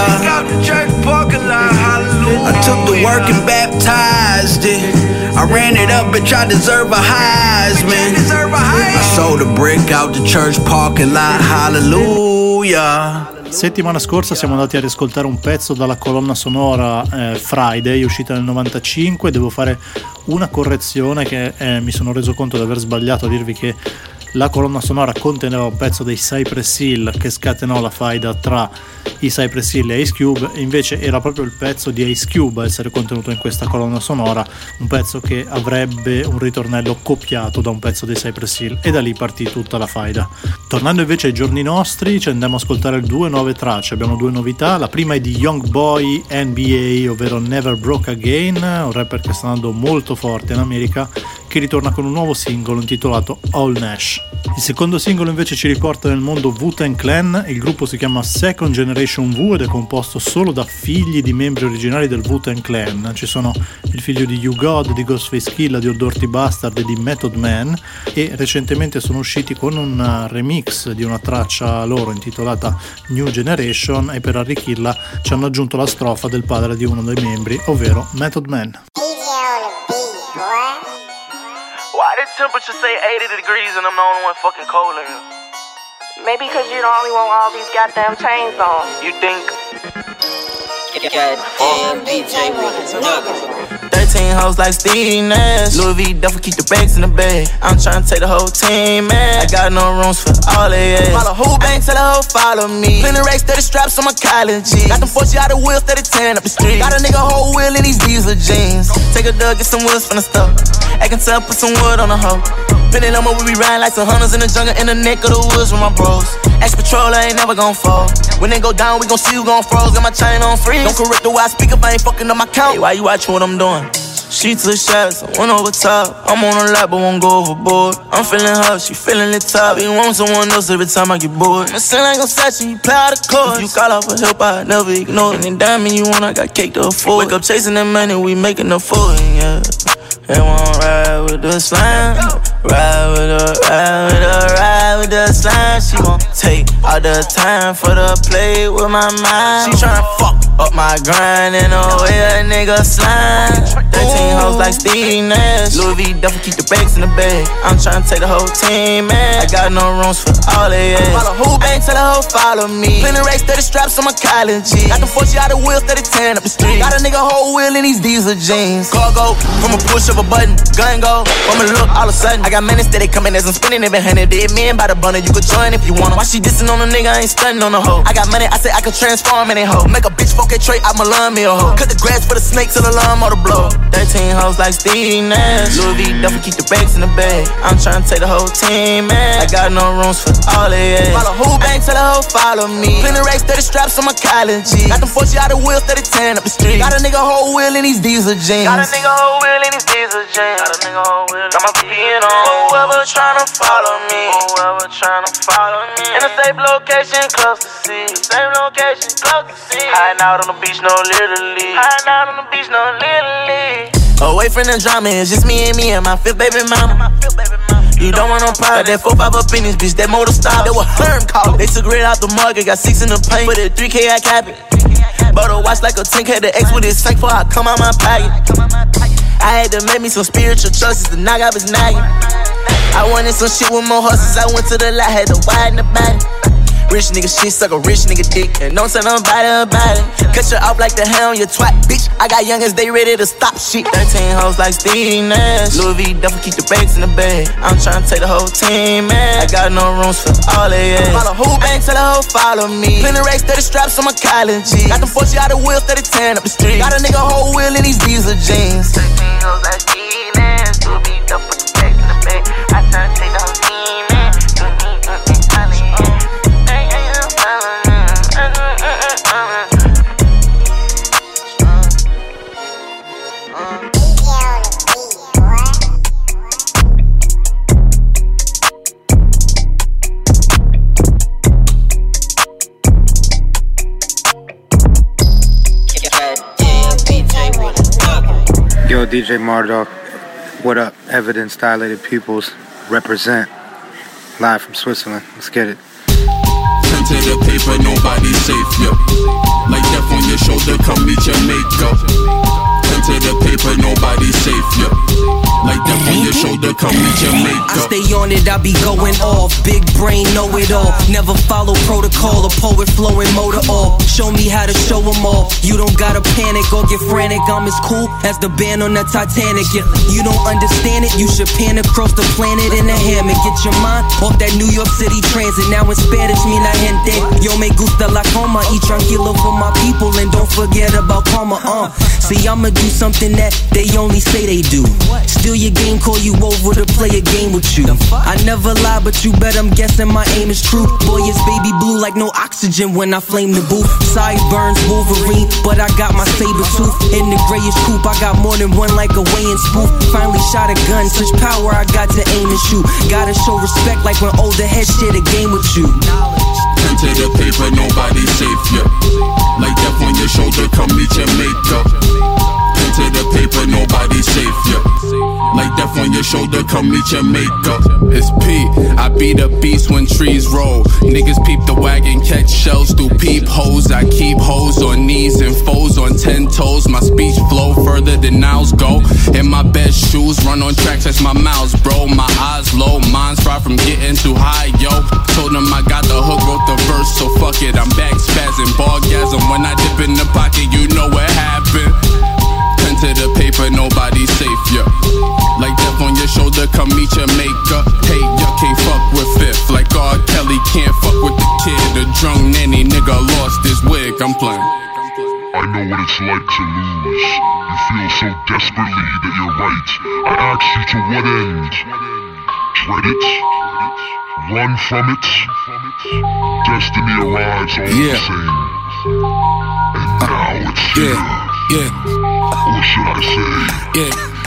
I took the work and baptized it. I ran it up, bitch, I deserve a Heisman. I sold a brick out the church parking lot, hallelujah. Settimana scorsa siamo andati a riscoltare un pezzo dalla colonna sonora Friday, uscita nel 95. Devo fare una correzione che mi sono reso conto di aver sbagliato a dirvi che la colonna sonora conteneva un pezzo dei Cypress Hill che scatenò la faida tra i Cypress Hill e Ice Cube, invece era proprio il pezzo di Ice Cube a essere contenuto in questa colonna sonora, un pezzo che avrebbe un ritornello copiato da un pezzo dei Cypress Hill, e da lì partì tutta la faida. Tornando invece ai giorni nostri, ci andiamo a ascoltare due nuove tracce. Abbiamo due novità. La prima è di Young Boy NBA, ovvero Never Broke Again, un rapper che sta andando molto forte in America, che ritorna con un nuovo singolo intitolato All Nash. Il secondo singolo invece ci riporta nel mondo Wu-Tang Clan. Il gruppo si chiama Second Generation Wu ed è composto solo da figli di membri originari del Wu-Tang Clan. Ci sono il figlio di U-God, di Ghostface Killah, di Old Dirty Bastard e di Method Man, e recentemente sono usciti con un remix di una traccia loro intitolata New Generation, e per arricchirla ci hanno aggiunto la strofa del padre di uno dei membri, ovvero Method Man. Why did temperature say 80 degrees and I'm the only one fucking cold in here? Maybe because you're the only one with all these goddamn chains on. You think? Goddamn DJ with a nugget. 13 hoes like Steve Nash. Louis V duffel keep the bags in the bag. I'm tryna take the whole team, man. I got no rooms for all they ass. Follow who bank, tell the hoe follow me. Plenty racks, 30 straps on my college G. Got them 40 out of wheels, 30 tearing up the street. Got a nigga whole wheel in these diesel jeans. Take a dug, get some wheels from the store. I can tell, put some wood on the hoe. Penny number, we be riding like some hunters in the jungle, in the neck of the woods with my bros. Ex patrol, I ain't never gon' fall. When they go down, we gon' see who gon' froze. Got my chain on freeze. Don't correct the way I speak if I ain't fucking up my count. Hey, why you watching what I'm doing? She took shots, I went over top. I'm on a lot, but won't go overboard. I'm feeling her, she feeling lit top. You want someone else every time I get bored. My son ain't gon' set you, you play out the chords. If you call out for help, I never ignore it. And diamond you want, I got cake to afford. Wake up chasing that money, we making a fool, yeah. They won't ride with the slime. Ride with her, ride with her, ride with the slime. She won't take all the time for the play with my mind. She tryna fuck up my grind in a way a nigga slime. 13 hoes like Steve Nash. Louis V duffel keep the bags in the bag. I'm tryna take the whole team, man. I got no rooms for all they ass. Follow who bank, tell the hoe follow me. Plenty racks, 30 straps on my college G. Got them 40 out of wheels, 30 tearing up the street. Got a nigga whole wheel in these diesel jeans. Car go from a push of a button. Gun go from a look all of a sudden. I got minutes that they coming as I'm spinning every hundred. Dead men by the bundle, you could join if you wanna. Why she dissing on a nigga, I ain't stunning on a hoe. I got money, I say I could transform in a hoe. Make a bitch fuck Okay, Trey, I'ma learn me a hoe. Cut the grass for the snakes till the lawnmower to blow. 13 hoes like Steve Nash. Louis V duffel, keep the bags in the bag. I'm tryna take the whole team, man. I got no rooms for all they ass. Follow who bank, tell the hoe follow me. Plenty racks, 30 straps on my collar G. Got them 40 out of wheels, 30 tearing up the street. Got a nigga whole wheel in these diesel jeans. Got a nigga whole wheel in these diesel jeans. Got a nigga whole wheel, got my feet on. Whoever tryna follow me, whoever tryna follow me. In the same location, close to sea. Same location, close to sea. Hiding out on the beach, no Little League. Hiding out on the beach, no Little League. Away from the drama, it's just me and my fifth baby mama. You don't want no problem. That 4-5 up in this bitch, that motor stop. They were Herm call. They took red out the market, got 6 in the paint. Put it 3K, I cap it. Bought a watch like a 10K, had the X with his sank for I come out my pocket. I had to make me some spiritual choices to knock out his nagging. I wanted some shit with more horses, I went to the lot, had to widen the body. Rich nigga shit, suck a rich nigga dick, and don't tell nobody about it. Cut you off like the hell on your twat, bitch. I got youngins, they ready to stop shit. 13 hoes like Steve Nash. Louis V duffel, keep the bags in the bag. I'm tryna take the whole team, man. I got no rooms for all they ass. Follow who bank, tell the hoe follow me. Plenty racks, 30 straps on my collar G. Got them 40 out of wheels, 30 tearing up the street. Got a nigga whole wheel in these diesel jeans. 13 hoes like Steve Nash. Louis V duffel, keep the bags in the bag. I tryna take the whole team, man. Yo, DJ Marduk, what up? Evidence, Dilated Pupils, represent. Live from Switzerland, let's get it. Turn to the paper, nobody's safe, yo. Like death on your shoulder, come meet your makeup. Turn to the paper, nobody's safe, yo. Like death on your shoulder, come meet your makeup. I stay on it, I be going off. Big brain, know it all. Never follow protocol, a poet flowing motor off. Show me how to show them all. You don't gotta panic or get frantic. I'm as cool as the band on the Titanic. If you don't understand it, you should pan across the planet in a hammock. Get your mind off that New York City transit. Now in Spanish, mi la gente. Yo me gusta la coma. Y tranquilo for my people and don't forget about karma. See, I'ma do something that they only say they do. Steal your game, call you over to play a game with you. I never lie, but you bet I'm guessing my aim is true. Boy, it's baby blue like no oxygen when I flame the booth. Sideburns, Wolverine, but I got my saber tooth. In the grayish coupe, I got more than one like a weighing spoof. Finally shot a gun, such power I got to aim and shoot. Gotta show respect like when older heads share the game with you. Turn to the paper, nobody's safe, yo. Like death on your shoulder, come meet your makeup. Turn to the paper, nobody's safe, yo. Like death on your shoulder, come meet your makeup. It's P, I be the beast when trees roll. Niggas peep the wagon, catch shells through peepholes. I keep hoes on knees and foes on 10 toes. My speech flow further than nows go. In my best shoes, run on tracks, that's my mouths, bro. My eyes low, mine's far from getting too high, yo. Told them I got the hook, wrote the verse, so fuck it. I'm back spazzing, bargasm. When I dip in the pocket, you know what happened. Pen to the paper, nobody's safe, yo. Like death on your shoulder, come meet your makeup. Hey, you can't fuck with Fifth. Like R. Kelly can't fuck with the kid. The drunk nanny nigga lost his wig, I'm playing. I know what it's like to lose. You feel so desperately that you're right. I ask you to what end? Dread it? Run from it? Destiny arrives all the same. And now it's here. Or should I say,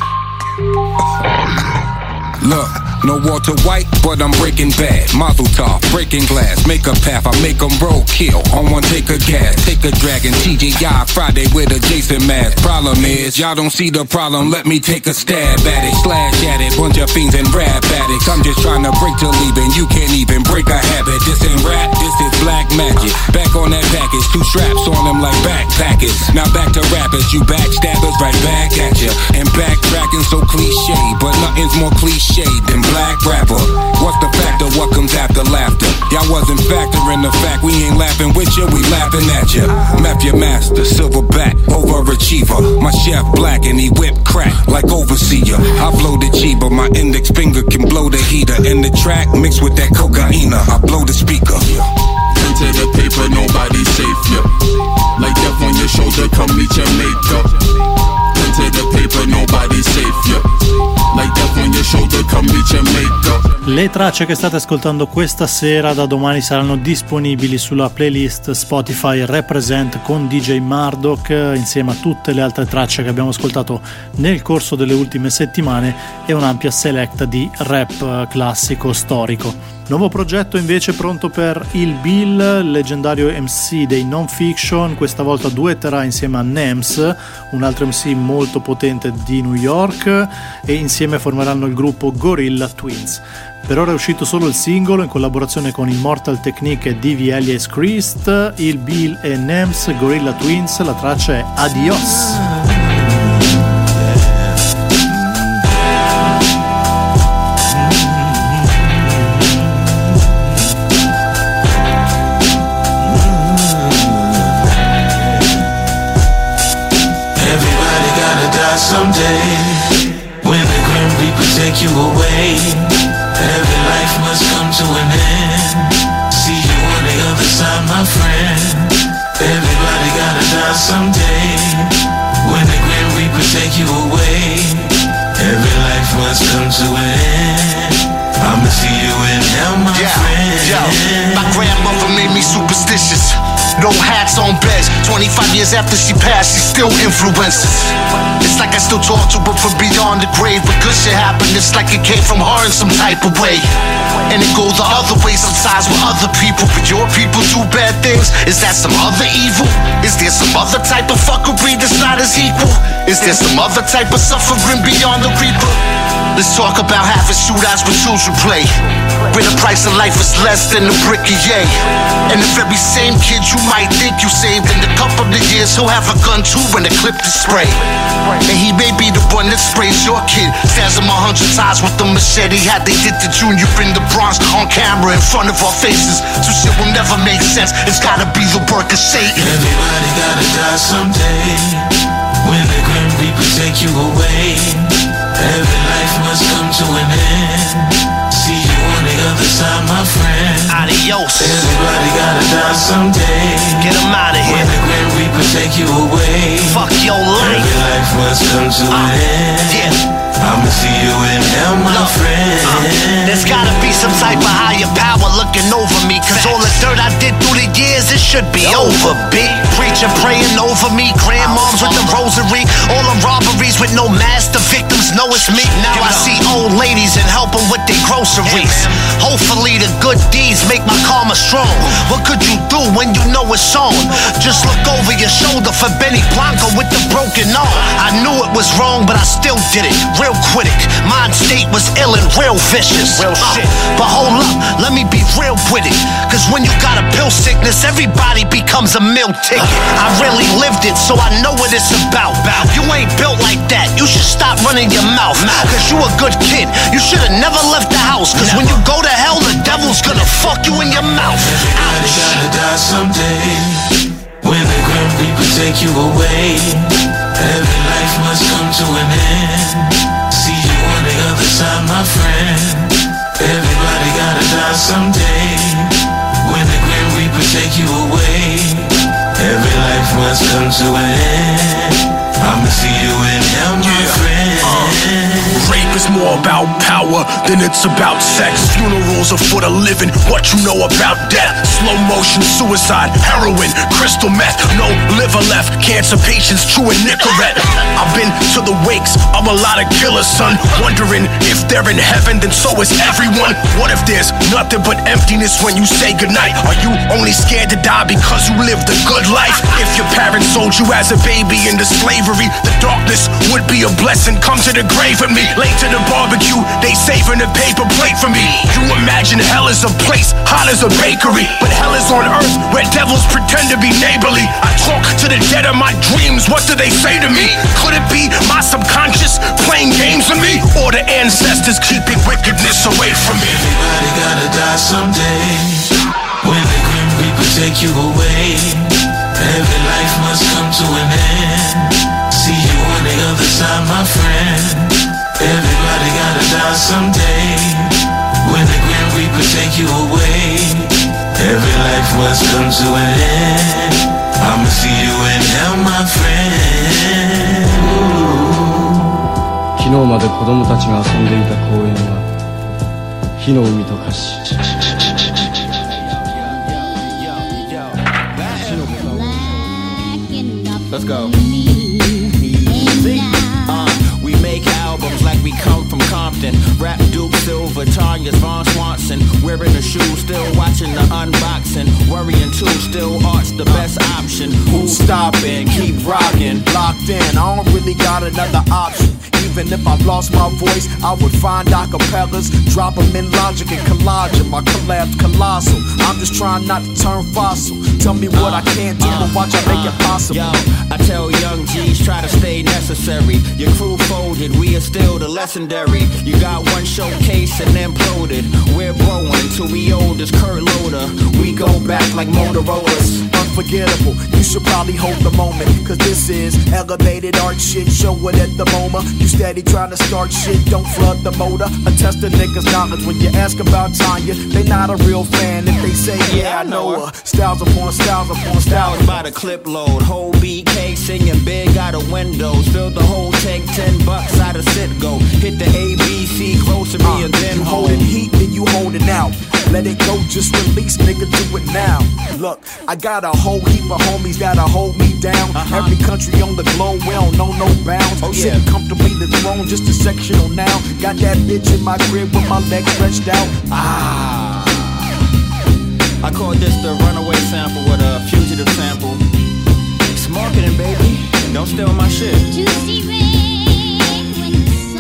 Look, no Walter White, but I'm breaking bad. Mazel tov, breaking glass, make a path, I make them roll, kill. On one, take a gas, take a dragon, TGI Friday with a Jason mask. Problem is, y'all don't see the problem, let me take a stab at it. Slash at it, bunch of fiends and rap addicts. I'm just trying to break till leaving, you can't even break a habit. This ain't rap, this is black magic. Back on that package, 2 straps on them like backpackers. Now back to rappers, you backstabbers, right back at ya. And backtracking so cliche, but nothing's more cliche than black rapper. What's the factor? What comes after laughter? Y'all wasn't factoring the fact we ain't laughing with you, we laughing at ya. Map your master, silverback, overachiever. My chef black and he whip crack like overseer. I blow the Chiba, my index finger can blow the heater. And the track mixed with that cocaine, I blow the speaker. Turn to the paper, nobody's safe, yo. Like death on your Le tracce che state ascoltando questa sera da domani saranno disponibili sulla playlist Spotify Represent con DJ Marduk, insieme a tutte le altre tracce che abbiamo ascoltato nel corso delle ultime settimane e un'ampia select di rap classico storico. Nuovo progetto invece pronto per il Bill, leggendario MC dei Non Fiction, questa volta duetterà insieme a Nems, un altro MC molto potente di New York, e insieme formeranno il gruppo Gorilla Twins. Per ora è uscito solo il singolo in collaborazione con Immortal Technique e Divi Elias Christ, il Bill e Nems, Gorilla Twins, la traccia è Adios. Someday, when the Grim Reaper take you away, every life must come to an end. See you on the other side, my friend. Everybody gotta die someday. When the Grim Reaper take you away, every life must come to an end. I'ma see you in hell, my friend. My grandmother made me superstitious. No hats on beds. 25 years after she passed, she still influences. It's like I still talk to her from beyond the grave. But good shit happened, it's like it came from her in some type of way. And it goes the other way sometimes with other people. But your people do bad things. Is that some other evil? Is there some other type of fuckery that's not as equal? Is there some other type of suffering beyond the reaper? Let's talk about having shootouts with children play, where the price of life is less than a brick of yay. And the very same kid you might think you saved, in a couple of years he'll have a gun too and a clip to spray. And he may be the one that sprays your kid, stabs him 100 times with the machete. Had they did the Junior in the Bronx on camera in front of our faces, so shit will never make sense. It's gotta be the work of Satan. Everybody gotta die someday. When the Grim Reaper take you away, every life must come to an end. See you on the other side, my friend. Adios. Everybody gotta die someday. Get him out of here. When the Grim Reaper take you away, fuck your life. Every life must come to an end. Yeah. I'ma see you in hell, my friend. There's gotta be some type of higher power looking over me, cause all the dirt I did through the years, it should be over, B. Preacher praying over me, grandmoms with the rosary, all the robberies with no mask, the victims know it's me. Now I see old ladies and help them with their groceries. Hopefully the good deeds make my karma strong. What could you do when you know it's on? Just look over your shoulder for Benny Blanco with the broken arm. I knew it was wrong, but I still did it. Real quick, mind state was ill and real vicious. Real shit. But hold up, let me be real with it. Cause when you got a pill sickness, everybody becomes a meal ticket. I really lived it, so I know what it's about. You ain't built like that, you should stop running your mouth. Cause you a good kid, you should've never left the house. Cause when you go to hell, the devil's gonna fuck you in your mouth. Everybody gotta die someday. When the Grim Reaper take you away, every life must come to an end. See you on the other side, my friend. Everybody gotta die someday. When the Grim Reaper take you away, every life must come to an end. I'ma see you in hell, my friend. Rape is more about power than it's about sex. Funerals are for the living, what you know about death. Slow motion suicide, heroin, crystal meth. No liver left, cancer patients chewing Nicorette. I've been to the wakes of a lot of killers, son. Wondering if they're in heaven, then so is everyone. What if there's nothing but emptiness when you say goodnight? Are you only scared to die because you lived a good life? If your parents sold you as a baby into slavery, the darkness would be a blessing. Come to the grave with me. Late to the barbecue, they saving a paper plate for me. You imagine hell is a place hot as a bakery, but hell is on earth where devils pretend to be neighborly. I talk to the dead of my dreams, what do they say to me? Could it be my subconscious playing games with me, or the ancestors keeping wickedness away from me? Everybody gotta die someday. When the Grim Reaper take you away, every life must come to an end. See you on the other side, my friend. Everybody gotta die someday. When the Grim Reaper take you away, every life must come to an end. I'ma see you in hell, my friend. 昨日まで子供たちが遊んでいた公園は火の海と化し Let's go. We make albums like we come from Compton. Rap Duke Silver, Tanya's Von Swanson. Wearing the shoes, still watching the unboxing. Worrying too, still art's the best option. Who's stopping? Keep rocking. Locked in, I don't really got another option. Even if I lost my voice, I would find acapellas, drop them in Logic and collage them. My collab's colossal. I'm just trying not to turn fossil. Tell me what I can't do, but watch I make it possible. Yo, I tell young G's try to stay necessary. Your crew folded, we are still the legendary. You got one showcase and imploded. We're growing until we old as Kurt Loder. We go back like Motorola's. Unforgettable, you should probably hold the moment, cause this is elevated art shit. Show it at the MoMA. You steady trying to start shit, don't flood the motor. Attest the niggas' knowledge when you ask about Tanya. They not a real fan if they say, yeah, I know her. Styles upon styles upon styles. By the clip load, whole BK singing big out of windows. Fill the whole tank, $10 out of Citgo. Hit the ABC, close to me and then you holding heat, then you holding out. Let it go, just release, nigga, do it now. Look, I got a whole heap of homies that'll hold me down. Every country on the globe, we don't know no bounds. Sitting comfortably the throne, just a sectional now. Got that bitch in my crib with my legs stretched out. I call this the runaway sample with a fugitive sample. It's marketing, baby. Don't steal my shit. Juicy rain when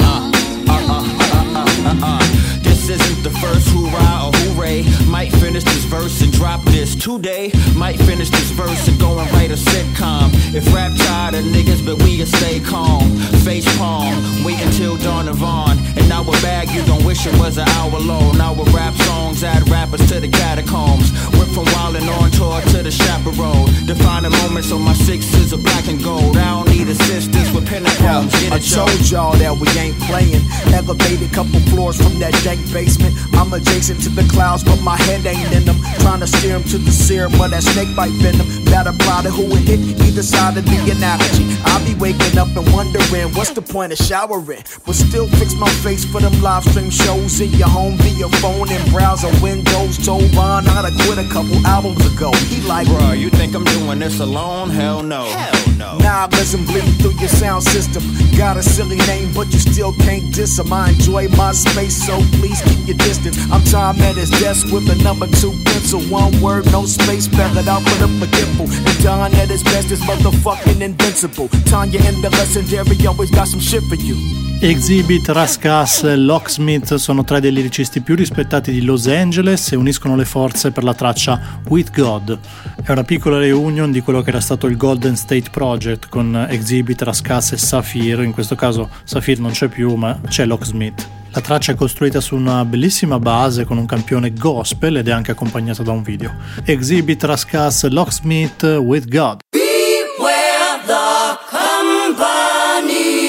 the This isn't the first hoorah or hooray. Might finish this verse and drop this today. Might finish this verse and go and write a sitcom. If rap tired of niggas, but we can stay calm. Face palm, wait until dawn of on. And now a bag you gon' wish it was an hour long. Now with rap songs, add rappers to the catacombs. Went from wildin' on tour to the chaperone. Defining moments on my sixes of black and gold. I don't need assistance with pen and poems. I told y'all that we ain't playing. Elevated couple floors from that dank basement. I'm adjacent to the clouds, but my head ain't in them. Trying to steer them to the serum of that snake bite venom. That apply to who would hit either side of the analogy. I'll be waking up and wondering what's the point of showering, but still fix my face for them live stream shows in your home via phone and browser windows. Told Ron how to quit a couple albums ago. He like, bruh, you think I'm doing this alone? Hell no. Hell no. Nah, listen, bleed through your sound system. Got a silly name, but you still can't diss him. I enjoy my space, so please keep your distance. I'm Tom at his desk with a number 2 pencil. One word, no space, spell it out, put up a dimple. And Don at his best is motherfucking invincible. Tanya and the legendary always got some shit for you. Exhibit, Rascas e Locksmith sono tra dei liricisti più rispettati di Los Angeles e uniscono le forze per la traccia With God. È una piccola reunion di quello che era stato il Golden State Project con Exhibit, Rascas e Saphir. In questo caso Saphir non c'è più, ma c'è Locksmith. La traccia è costruita su una bellissima base con un campione gospel ed è anche accompagnata da un video. Exhibit, Rascas, Locksmith, With God. Beware the company.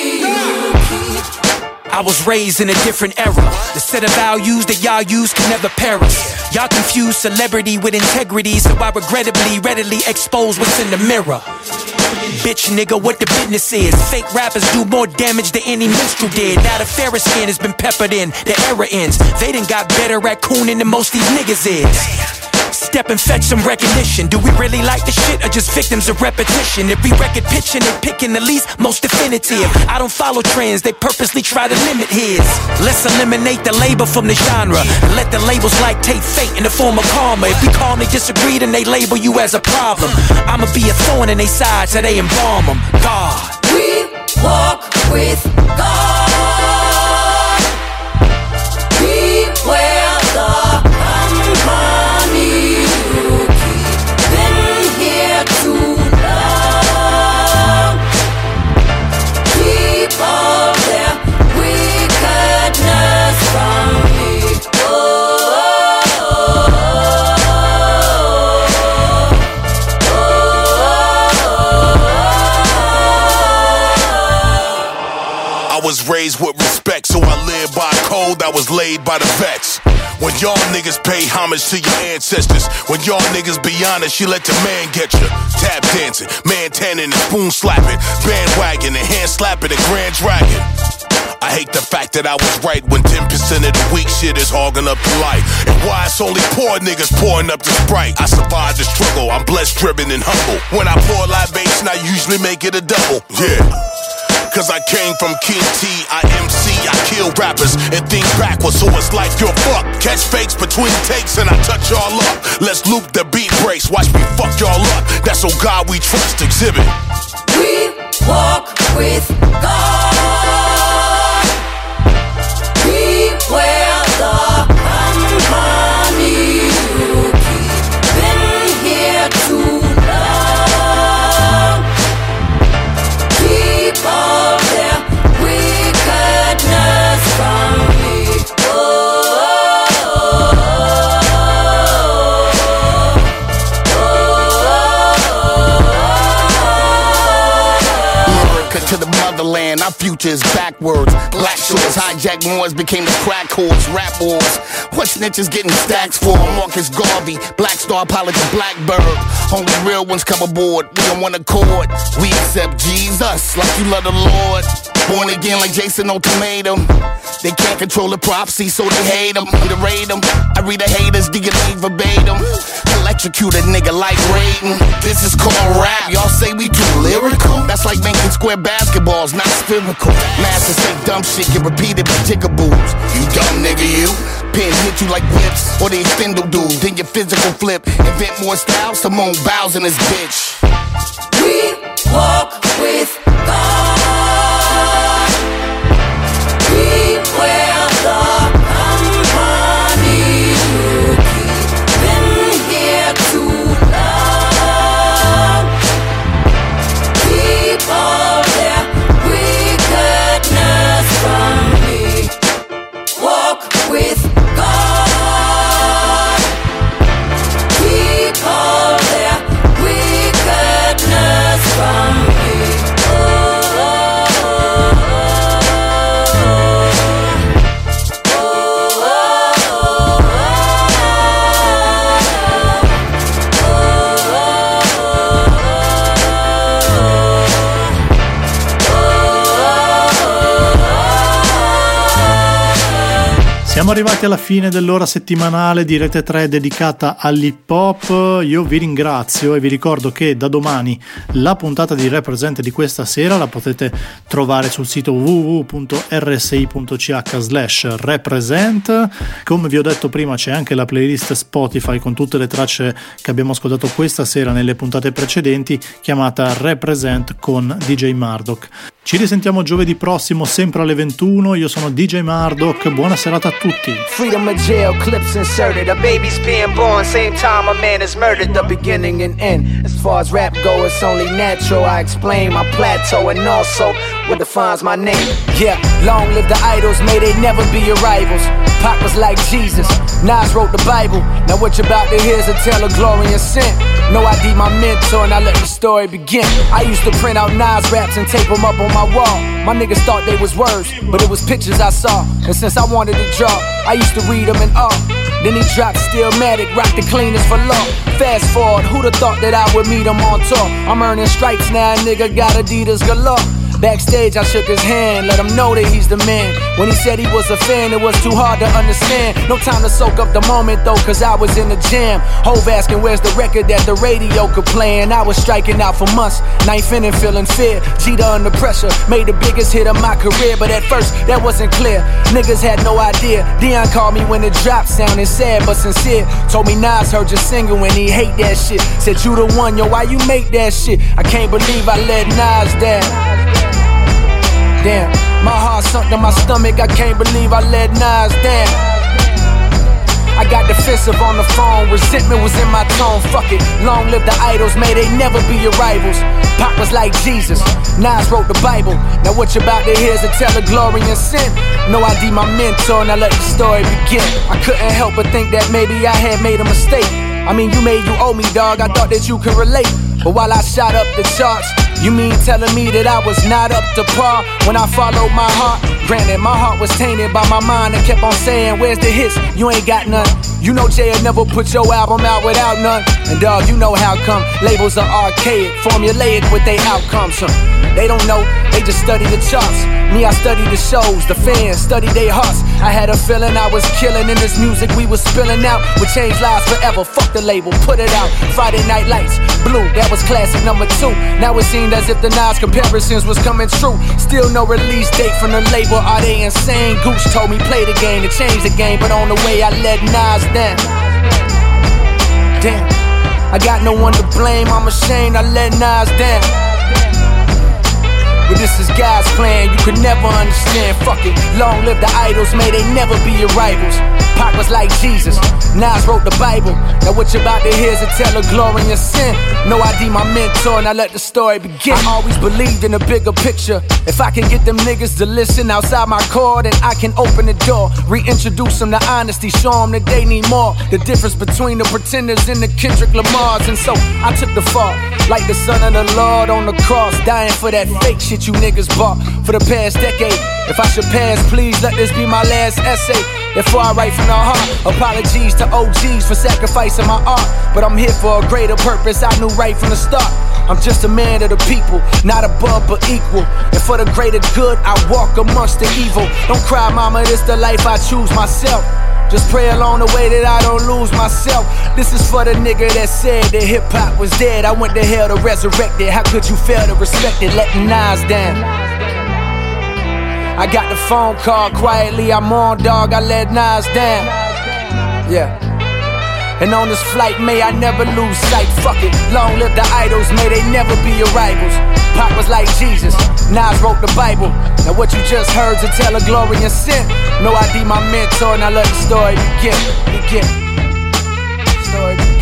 I was raised in a different era. The set of values that y'all use can never perish. Y'all confuse celebrity with integrity, so I regrettably readily expose what's in the mirror. Bitch nigga, what the business is. Fake rappers do more damage than any minstrel did. Now the fairer skin has been peppered in, the era ends. They done got better at cooning than most these niggas is. Step and fetch some recognition. Do we really like the shit or just victims of repetition? If we record pitching and picking the least, most definitive. I don't follow trends, they purposely try to limit his. Let's eliminate the label from the genre and let the labels like take fate in the form of karma. If we calmly disagree, then they label you as a problem. I'ma be a thorn in their side till they embalm them. God. We walk with God. Beware the company. Was raised with respect, so I live by a code that was laid by the vets. When y'all niggas pay homage to your ancestors, when y'all niggas be honest, you let the man get you. Tap dancing, man tanning and spoon slapping, bandwagon and hand slapping and grand dragon. I hate the fact that I was right when 10% of the weak shit is hogging up the light. And why it's only poor niggas pouring up the Sprite. I survived the struggle, I'm blessed, driven, and humble. When I pour libation, I usually make it a double. Yeah. Cause I came from King T, I MC, I kill rappers and think backwards, so it's like you're fucked. Catch fakes between takes and I touch y'all up. Let's loop the beat breaks, watch me fuck y'all up. That's oh God we trust, exhibit. We walk with God. We wear the company you keep. Been here too long. Keep all their wickedness from me. To the motherland, our future's backwards. Black shorts, hijack wars became the crack whores, rap wars. What snitches getting stacks for? Marcus Garvey, Black Star Pilot to Blackbird. Only real ones come aboard, we on one accord. We accept Jesus like you love the Lord. Born again like Jason Ultimatum. They can't control the prophecy, so they hate them, underrate them. I read the haters, DNA verbatim. Electrocute a nigga like Raiden. This is called rap, y'all say we too lyrical? That's like making square basketballs, not spherical. Masters say dumb shit, get repeated by jiggaboos. You dumb nigga, you. Pin hit you like whips, or they spindle dude. Then your physical flip, invent more styles, Simone Biles in this bitch. We walk with God. We wear the company you keep. Been here too long. Keep all their wickedness from me. Walk with God. Keep all their wickedness from me. Siamo arrivati alla fine dell'ora settimanale di Rete 3 dedicata all'hip hop. Io vi ringrazio e vi ricordo che da domani la puntata di Represent di questa sera la potete trovare sul sito www.rsi.ch/represent. Come vi ho detto prima, c'è anche la playlist Spotify con tutte le tracce che abbiamo ascoltato questa sera nelle puntate precedenti, chiamata Represent con DJ Murdoch. Ci risentiamo giovedì prossimo sempre alle 21. Io sono DJ Murdoch, buona serata a tutti. Freedom of jail, clips inserted. A baby's being born, same time a man is murdered. The beginning and end. As far as rap go, it's only natural. I explain my plateau and also what defines my name. Yeah, long live the idols, may they never be your rivals. Pac was like Jesus, Nas wrote the Bible. Now what you're about to hear is a tale of glory and sin. No ID my mentor and I let the story begin. I used to print out Nas raps and tape them up on my wall. My niggas thought they was words, but it was pictures I saw. And since I wanted to draw, I used to read them in awe. Then he dropped Stillmatic, rock the cleanest for long. Fast forward, who'da thought that I would meet him on tour? I'm earning stripes now, nigga got Adidas galore. Backstage, I shook his hand, let him know that he's the man. When he said he was a fan, it was too hard to understand. No time to soak up the moment though, cause I was in the jam. Hove asking where's the record that the radio could play. And I was striking out for months, knife in and feeling fear. Jeter under pressure, made the biggest hit of my career. But at first, that wasn't clear, niggas had no idea. Dion called me when it dropped, sounding sad but sincere. Told me Nas heard you singing when he hate that shit. Said you the one, yo, why you make that shit? I can't believe I let Nas down. Damn, my heart sunk to my stomach, I can't believe I let Nas down. I got defensive on the phone, resentment was in my tone, fuck it. Long live the idols, may they never be your rivals. Pac was like Jesus, Nas wrote the Bible. Now what you about to hear is a tale of glory and sin. No ID my mentor, now let the story begin. I couldn't help but think that maybe I had made a mistake. I mean, you owe me, dog, I thought that you could relate. But while I shot up the charts, you mean telling me that I was not up to par when I followed my heart? Granted, my heart was tainted by my mind and kept on saying, where's the hits? You ain't got none. You know Jay'll never put your album out without none. And dog, you know how come labels are archaic, formulaic with their outcomes, huh? They don't know, they just study the charts. Me, I study the shows, the fans study their hearts. I had a feeling I was killing in this music we was spilling out. Would change lives forever, fuck the label, put it out. Friday Night Lights, Blue, that was classic number 2. Now it seemed as if the Nas comparisons was coming true. Still no release date from the label, are they insane? Gooch told me play the game to change the game, but on the way I let Nas down. Damn, I got no one to blame, I'm ashamed I let Nas down. But this is God's plan, you could never understand. Fuck it, long live the idols, may they never be your rivals. Pac was like Jesus, Nas wrote the Bible. Now what you about to hear is a tale of glory and sin. No ID my mentor, now let the story begin. I always believed in a bigger picture. If I can get them niggas to listen outside my core, then I can open the door. Reintroduce them to honesty, show them that they need more. The difference between the pretenders and the Kendrick Lamars. And so I took the fall, like the son of the Lord on the cross, dying for that fake shit you niggas bought for the past decade. If I should pass, please let this be my last essay. Before I write from the heart, apologies to OGs for sacrificing my art. But I'm here for a greater purpose, I knew right from the start. I'm just a man of the people, not above but equal. And for the greater good, I walk amongst the evil. Don't cry, mama, this the life I choose myself. Just pray along the way that I don't lose myself. This is for the nigga that said that hip-hop was dead. I went to hell to resurrect it. How could you fail to respect it, letting Nas down? I got the phone call quietly, I'm on, dog, I let Nas down. Yeah. And on this flight, may I never lose sight. Fuck it, long live the idols, may they never be your rivals. Pac was like Jesus, Nas wrote the Bible. Now what you just heard's a tale of glory and sin. No ID my mentor, now let the story begin. Story begin.